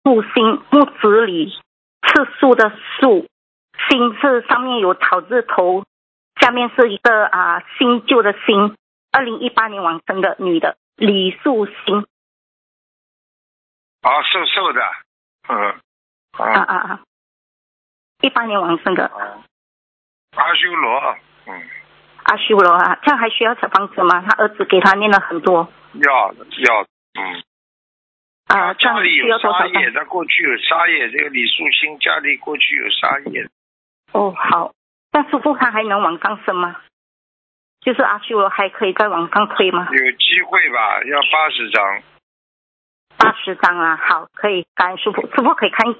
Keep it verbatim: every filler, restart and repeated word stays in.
树心，木子李，次数的树，心是上面有草字头，下面是一个啊新旧的新。二零一八年往生的女的李素心。 啊，瘦瘦的，嗯， 啊啊啊！一八年往生的。 啊，阿修罗，嗯。 阿修罗啊，这样还需要小房子吗？他儿子给他念了很多。 要要，嗯。 啊， 家里有沙叶， 叶，他过去有沙叶，这个李树新家里过去有沙叶。 哦，好。那师父他还能往上升吗？就是阿修罗还可以再往上推吗？ 有机会吧，要八十张。 八十张啊，好，可以，感恩师父，师父可以看